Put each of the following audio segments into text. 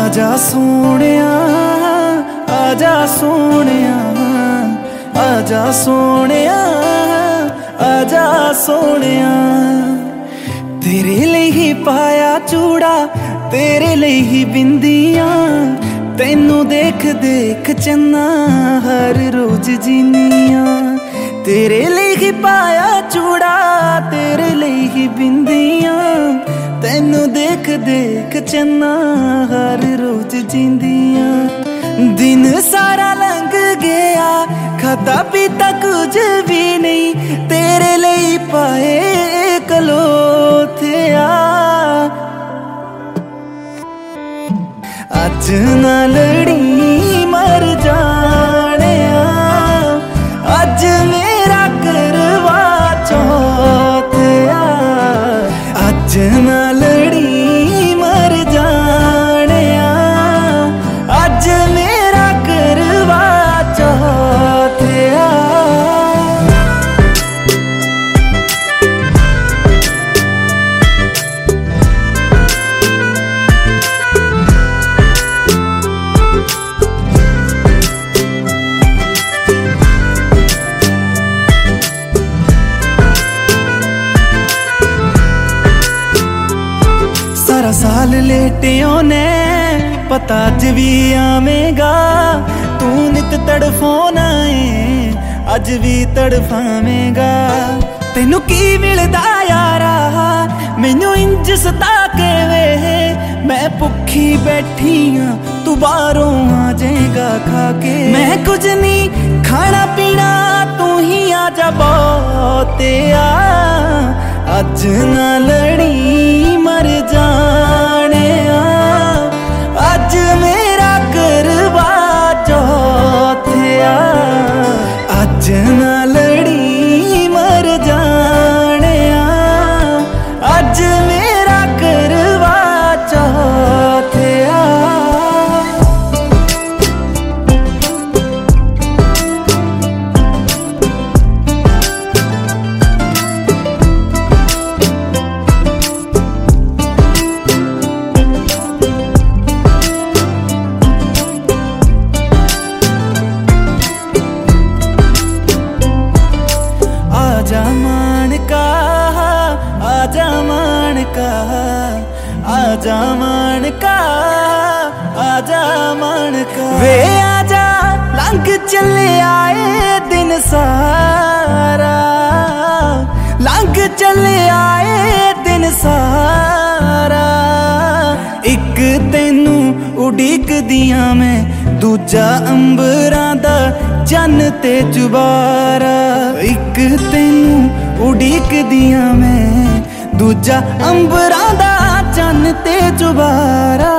आजा सोहणिया आजा सोहणिया आजा सोहणिया आजा सोहणिया। तेरे लिए ही पाया चूड़ा तेरे लिए ही बिंदियां, तैनू देख देख चन्ना हर रोज जीनिया। तेरे लिए ही पाया चूड़ा तेरे लिए ही बिंदियां, तैनू देख देख चन्ना हर रोज जींदियां। दिन सारा लंघ गया खाता पीता कुछ भी नहीं, तेरे लिए पाए कलोथिया। अज ना लड़ी मर जाने, अज मेरा करवा चौथ आ। अज ना लड़ी मर जाने, अज मेरा करवा चौथ आ। सारा साल लेटियों ने पता अज भी आवेगा, तू नित तड़फोना है अज भी तड़फावेगा। तेनू की मिलदा यारा मैनू इंज सता के वे, मैं भुखी बैठी हाँ तू बाहरों आ जाएगा खा के। मैं कुछ नहीं खाना पीना तू ही आ जा बहुत आ। अज ना लड़ी मर जाने, अज मेरा करवा चौथ आ। अज ना लड़ी मर जाने, अज मेरा करवा चौथ आ। आजा मानका आजा मानका आजा मानका आजा मानका। वे आजा लंघ चले आए दिन सारा, लंघ चले आए दिन सारा। एक तैनू उड़ीक दिया मैं, दूजा अंबरां दा चन्न ते चुबारा। एक तैनू उड़ीक दिया मैं, दूजा अंबरां दा चन्न ते चुबारा।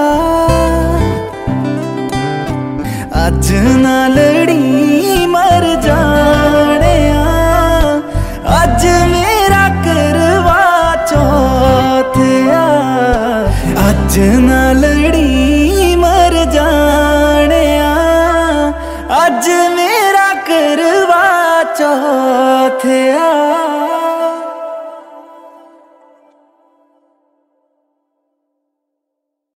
अज ना लड़ी मर जाने, अज मेरा करवा चौथ आ। अज ना लड़ी मर जाने, अज मेरा करवा चौथ आ।